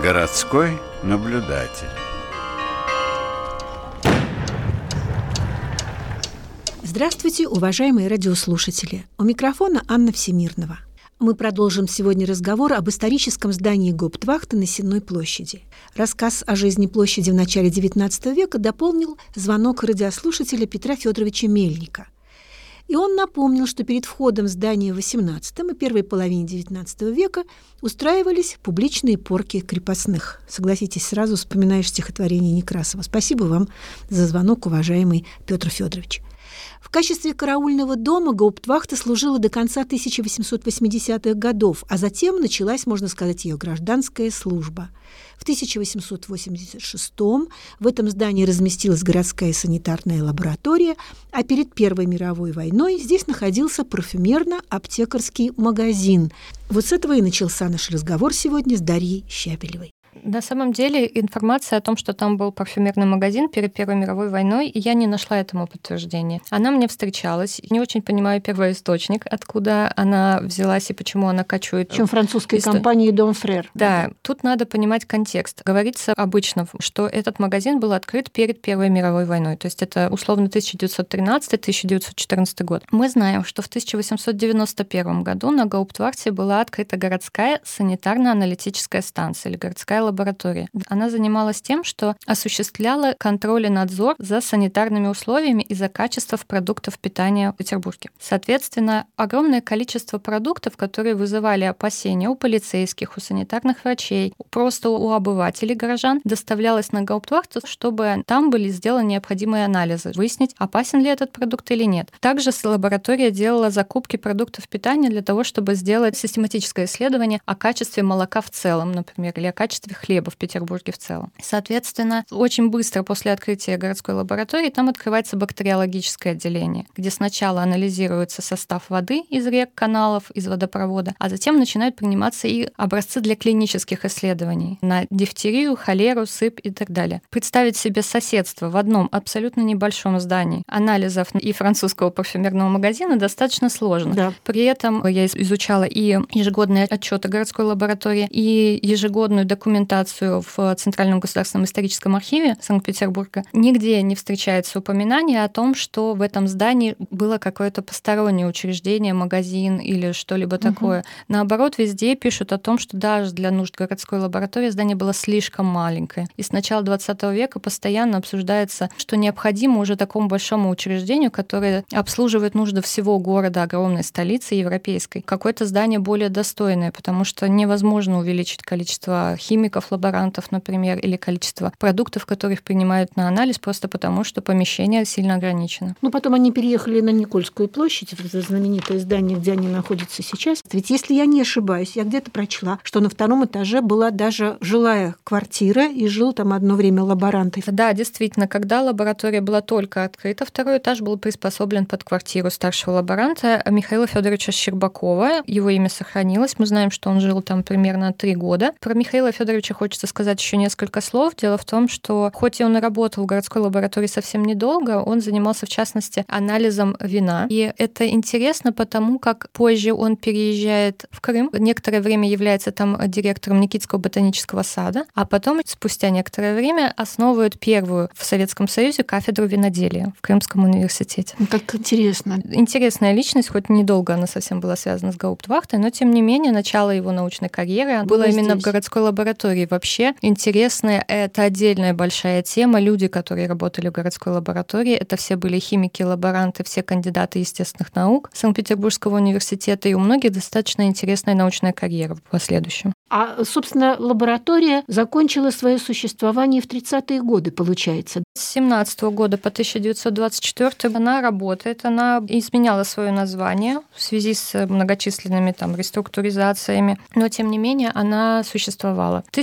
Городской наблюдатель. Здравствуйте, уважаемые радиослушатели. У микрофона Анна Всемирнова. Мы продолжим сегодня разговор об историческом здании гауптвахты на Сенной площади. Рассказ о жизни площади в начале XIX века дополнил звонок радиослушателя Петра Федоровича Мельника. И он напомнил, что перед входом в здание в XVIII и первой половине XIX века устраивались публичные порки крепостных. Согласитесь, сразу вспоминаешь стихотворение Некрасова. Спасибо вам за звонок, уважаемый Петр Федорович. В качестве караульного дома гауптвахта служила до конца 1880-х годов, а затем началась, можно сказать, ее гражданская служба. В 1886-м в этом здании разместилась городская санитарная лаборатория, а перед Первой мировой войной здесь находился парфюмерно-аптекарский магазин. Вот с этого и начался наш разговор сегодня с Дарьей Щапелевой. На самом деле информация о том, что там был парфюмерный магазин перед Первой мировой войной, я не нашла этому подтверждения. Она мне встречалась. Не очень понимаю первоисточник, откуда она взялась и почему она кочует. Причем французской компании «Дом Фрер». Да, тут надо понимать контекст. Говорится обычно, что этот магазин был открыт перед Первой мировой войной. То есть это условно 1913-1914 год. Мы знаем, что в 1891 году на гауптвахте была открыта городская санитарно-аналитическая станция или городская лаборатория. Она занималась тем, что осуществляла контроль и надзор за санитарными условиями и за качеством продуктов питания в Петербурге. Соответственно, огромное количество продуктов, которые вызывали опасения у полицейских, у санитарных врачей, просто у обывателей, горожан, доставлялось на гауптвахту, чтобы там были сделаны необходимые анализы, выяснить, опасен ли этот продукт или нет. Также лаборатория делала закупки продуктов питания для того, чтобы сделать систематическое исследование о качестве молока в целом, например, или о качестве хлеба в Петербурге в целом. Соответственно, очень быстро после открытия городской лаборатории там открывается бактериологическое отделение, где сначала анализируется состав воды из рек, каналов, из водопровода, а затем начинают приниматься и образцы для клинических исследований на дифтерию, холеру, сыпь и так далее. Представить себе соседство в одном абсолютно небольшом здании анализов и французского парфюмерного магазина достаточно сложно. Да. При этом я изучала и ежегодные отчеты городской лаборатории, и ежегодную документацию в Центральном государственном историческом архиве Санкт-Петербурга. Нигде не встречается упоминание о том, что в этом здании было какое-то постороннее учреждение, магазин или что-либо такое. Наоборот, везде пишут о том, что даже для нужд городской лаборатории здание было слишком маленькое. И с начала XX века постоянно обсуждается, что необходимо уже такому большому учреждению, которое обслуживает нужды всего города, огромной столицы европейской, какое-то здание более достойное, потому что невозможно увеличить количество химиков, лаборантов, например, или количество продуктов, которых принимают на анализ, просто потому, что помещение сильно ограничено. Ну, потом они переехали на Никольскую площадь, в это знаменитое здание, где они находятся сейчас. Ведь, если я не ошибаюсь, я где-то прочла, что на втором этаже была даже жилая квартира, и жил там одно время лаборант. Да, действительно, когда лаборатория была только открыта, второй этаж был приспособлен под квартиру старшего лаборанта Михаила Федоровича Щербакова. Его имя сохранилось. Мы знаем, что он жил там примерно 3 года. Про Михаила Федоровича хочется сказать еще несколько слов. Дело в том, что хоть и он и работал в городской лаборатории совсем недолго, он занимался, в частности, анализом вина. И это интересно, потому как позже он переезжает в Крым, некоторое время является там директором Никитского ботанического сада, а потом, спустя некоторое время, основывает первую в Советском Союзе кафедру виноделия в Крымском университете. Как интересно. Интересная личность, хоть недолго она совсем была связана с гауптвахтой, но, тем не менее, начало его научной карьеры было именно в городской лаборатории. Вообще интересная, это отдельная большая тема. Люди, которые работали в городской лаборатории, это все были химики, лаборанты, все кандидаты естественных наук Санкт-Петербургского университета, и у многих достаточно интересная научная карьера в последующем. А, собственно, лаборатория закончила свое существование в 30-е годы, получается. С 1917 года по 1924 она работает, она изменяла свое название в связи с многочисленными там реструктуризациями, но, тем не менее, она существовала. В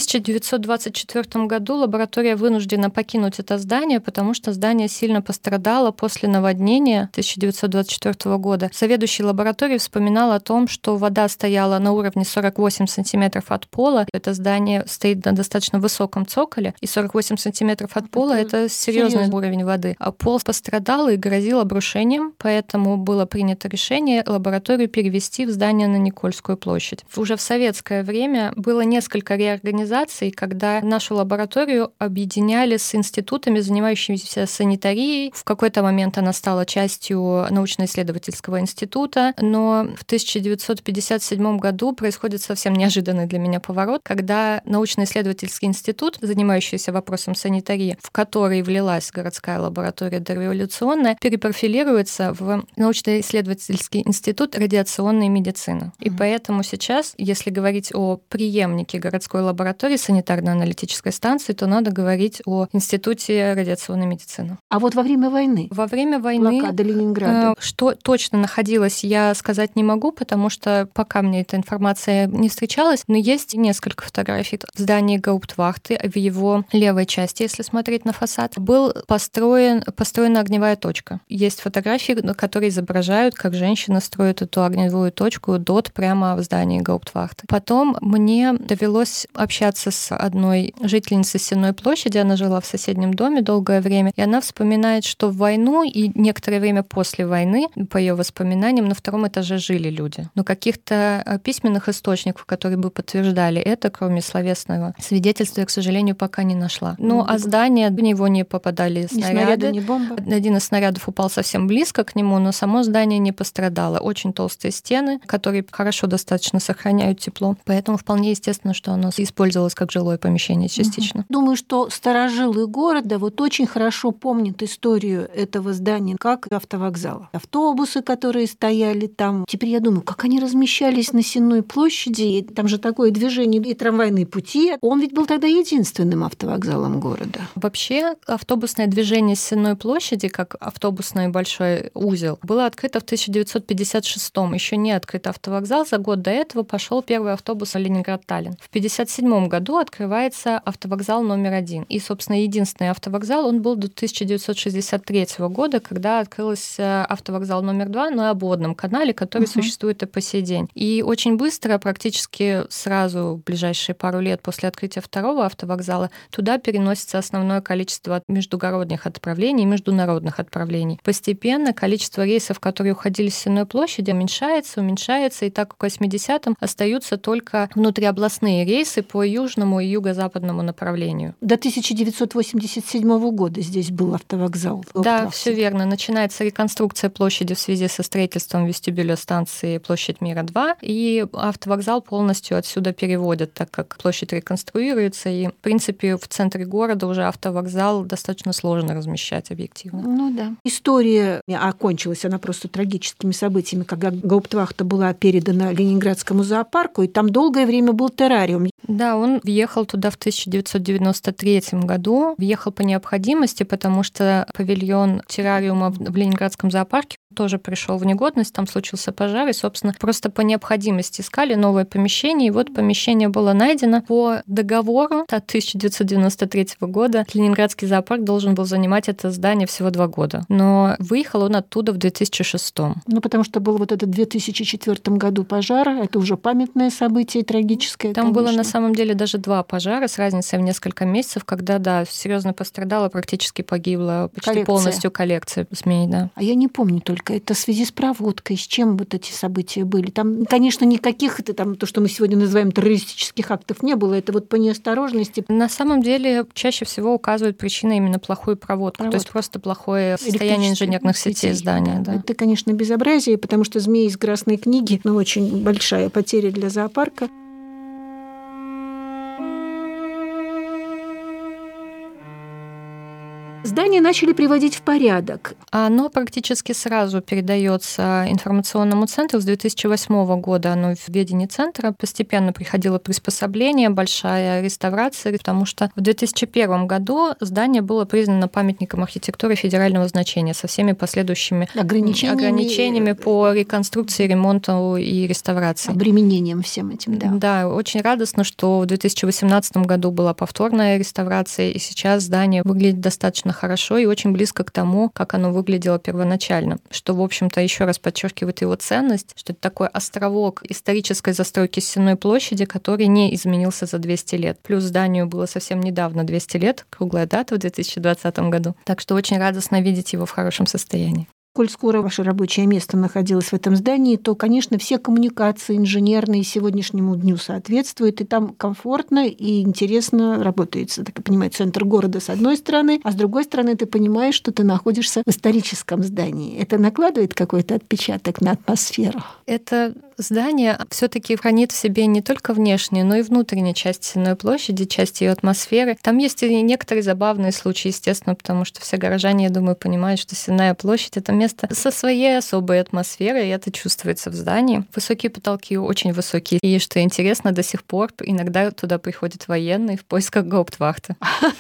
1924 году лаборатория вынуждена покинуть это здание, потому что здание сильно пострадало после наводнения 1924 года. Заведующий лабораторией вспоминал о том, что вода стояла на уровне 48 сантиметров от от пола. Это здание стоит на достаточно высоком цоколе, и 48 сантиметров от пола — это серьезный уровень воды. А пол пострадал и грозил обрушением, поэтому было принято решение лабораторию перевести в здание на Никольскую площадь. Уже в советское время было несколько реорганизаций, когда нашу лабораторию объединяли с институтами, занимающимися санитарией. В какой-то момент она стала частью научно-исследовательского института, но в 1957 году происходит совсем неожиданный для меня поворот, когда научно-исследовательский институт, занимающийся вопросом санитарии, в который влилась городская лаборатория дореволюционная, перепрофилируется в научно-исследовательский институт радиационной медицины. И поэтому сейчас, если говорить о преемнике городской лаборатории санитарно-аналитической станции, то надо говорить о Институте радиационной медицины. А вот во время войны? Во время войны блокада Ленинграда. Что точно находилось, я сказать не могу, потому что пока мне эта информация не встречалась, но есть несколько фотографий. В здании Гауптвахты, в его левой части, если смотреть на фасад, построена огневая точка. Есть фотографии, которые изображают, как женщина строит эту огневую точку, ДОТ, прямо в здании Гауптвахты. Потом мне довелось общаться с одной жительницей Сенной площади, она жила в соседнем доме долгое время, и она вспоминает, что в войну и некоторое время после войны, по ее воспоминаниям, на втором этаже жили люди. Но каких-то письменных источников, которые бы подтверждали это, кроме словесного свидетельства, я, к сожалению, пока не нашла. Ну, а здание, в него не попадали снаряды. Ни бомба. Один из снарядов упал совсем близко к нему, но само здание не пострадало. Очень толстые стены, которые хорошо достаточно сохраняют тепло. Поэтому вполне естественно, что оно использовалось как жилое помещение частично. Думаю, что старожилы города вот очень хорошо помнят историю этого здания как автовокзала. Автобусы, которые стояли там. Теперь я думаю, как они размещались на Сенной площади. И там же такое движение и трамвайные пути. Он ведь был тогда единственным автовокзалом города. Вообще автобусное движение с Сенной площади, как автобусный большой узел, было открыто в 1956-м. Еще не открыт автовокзал. За год до этого пошел первый автобус Ленинград-Таллин. В 1957 году открывается автовокзал номер 1. И, собственно, единственный автовокзал, он был до 1963 года, когда открылся автовокзал номер 2 на обводном канале, который существует и по сей день. И очень быстро, практически сразу, в ближайшие пару лет после открытия второго автовокзала, туда переносится основное количество междугородних отправлений и международных отправлений. Постепенно количество рейсов, которые уходили с Сенной площади, уменьшается, и так к 80-м остаются только внутриобластные рейсы по южному и юго-западному направлению. До 1987 года здесь был автовокзал. Да, все верно. Начинается реконструкция площади в связи со строительством вестибюля станции Площадь Мира 2, и автовокзал полностью отсюда переводят, так как площадь реконструируется, и, в принципе, в центре города уже автовокзал достаточно сложно размещать объективно. Ну да. История окончилась, она просто трагическими событиями, когда Гауптвахта была передана Ленинградскому зоопарку, и там долгое время был террариум. Да, он въехал туда в 1993 году, въехал по необходимости, потому что павильон террариума в Ленинградском зоопарке тоже пришел в негодность, там случился пожар, и, собственно, просто по необходимости искали новое помещение, и вот помещение было найдено по договору от 1993 года. Ленинградский зоопарк должен был занимать это здание всего 2 года, но выехал он оттуда в 2006. Ну, потому что был вот этот в 2004 году пожар, это уже памятное событие, трагическое. Там конечно. было на самом деле даже 2 пожара с разницей в несколько месяцев, когда, да, серьезно пострадала, практически погибла почти полностью коллекция змей, да. А я не помню только, это в связи с проводкой, с чем вот эти события были. Там, конечно, никаких, это там то, что мы сегодня называем террористических актов, не было. Это вот по неосторожности. На самом деле чаще всего указывает причина именно плохую проводку. То есть просто плохое состояние инженерных сетей здания. Да. Это, конечно, безобразие, потому что «Змеи из Красной книги», ну, очень большая потеря для зоопарка. Здание начали приводить в порядок. Оно практически сразу передается информационному центру. С 2008 года оно в ведении центра. Постепенно приходило приспособление, большая реставрация, потому что в 2001 году здание было признано памятником архитектуры федерального значения со всеми последующими ограничениями по реконструкции, ремонту и реставрации. Обременением всем этим, да. Да, очень радостно, что в 2018 году была повторная реставрация, и сейчас здание выглядит достаточно хорошо и очень близко к тому, как оно выглядело первоначально, что, в общем-то, еще раз подчеркивает его ценность, что это такой островок исторической застройки Сенной площади, который не изменился за 200 лет. Плюс зданию было совсем недавно 200 лет, круглая дата в 2020 году. Так что очень радостно видеть его в хорошем состоянии. Коль скоро ваше рабочее место находилось в этом здании, то, конечно, все коммуникации инженерные сегодняшнему дню соответствуют, и там комфортно и интересно работается. Так я понимаю, центр города с одной стороны, а с другой стороны ты понимаешь, что ты находишься в историческом здании. Это накладывает какой-то отпечаток на атмосферу? Это здание все-таки хранит в себе не только внешнюю, но и внутреннюю часть Сенной площади, часть ее атмосферы. Там есть и некоторые забавные случаи, естественно, потому что все горожане, я думаю, понимают, что Сенная площадь — это место со своей особой атмосферой, и это чувствуется в здании. Высокие потолки, очень высокие. И что интересно, до сих пор иногда туда приходят военные в поисках гауптвахты.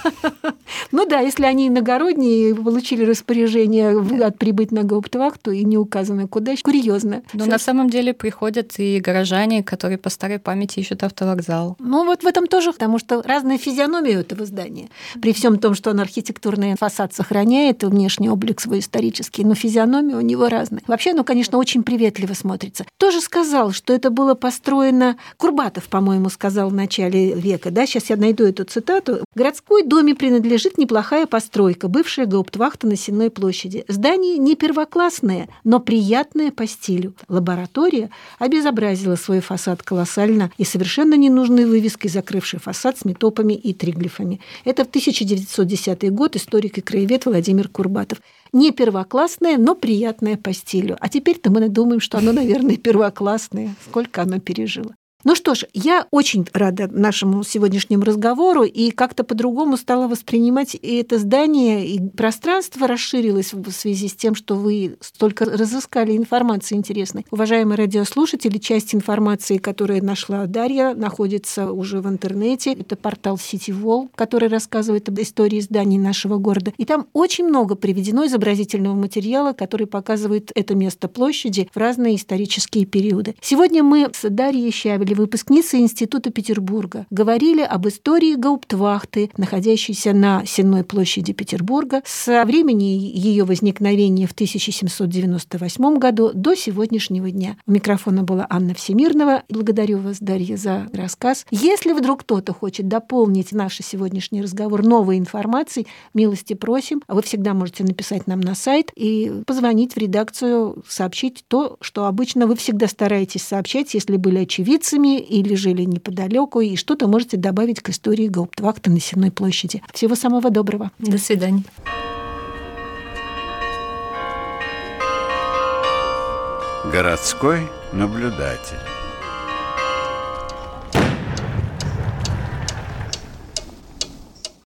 Ну да, если они иногородние, получили распоряжение отприбыть на гауптвахту и не указано куда, курьезно. Но на самом деле приходят и горожане, которые по старой памяти ищут автовокзал. Ну вот в этом тоже, потому что разная физиономия этого здания. При всем том, что он архитектурный фасад сохраняет, внешний облик свой исторический, но физиономия у него разная. Вообще, оно, конечно, очень приветливо смотрится. Тоже сказал, что это было построено... Курбатов, по-моему, сказал в начале века, да, сейчас я найду эту цитату. «Городской доме принадлежит неплохая постройка, бывшая гауптвахта на Сенной площади. Здание не первоклассное, но приятное по стилю. Лаборатория обезобразила свой фасад колоссально и совершенно ненужной вывеской, закрывшей фасад с метопами и триглифами». Это в 1910 год историк и краевед Владимир Курбатов. Не первоклассное, но приятное по стилю. А теперь-то мы думаем, что оно, наверное, первоклассное. Сколько оно пережило. Ну что ж, я очень рада нашему сегодняшнему разговору и как-то по-другому стала воспринимать и это здание, и пространство расширилось в связи с тем, что вы столько разыскали информации интересной. Уважаемые радиослушатели, часть информации, которую нашла Дарья, находится уже в интернете. Это портал City-Wall, который рассказывает об истории зданий нашего города. И там очень много приведено изобразительного материала, который показывает это место площади в разные исторические периоды. Сегодня мы с Дарьей Щавель, выпускницы Института Петербурга, говорили об истории гауптвахты, находящейся на Сенной площади Петербурга, со времени ее возникновения в 1798 году до сегодняшнего дня. У микрофона была Анна Всемирнова. Благодарю вас, Дарья, за рассказ. Если вдруг кто-то хочет дополнить наш сегодняшний разговор новой информацией, милости просим. Вы всегда можете написать нам на сайт и позвонить в редакцию, сообщить то, что обычно вы всегда стараетесь сообщать, если были очевидцами или жили неподалеку, и что-то можете добавить к истории гауптвахты на Сенной площади. Всего самого доброго. До свидания. Городской наблюдатель.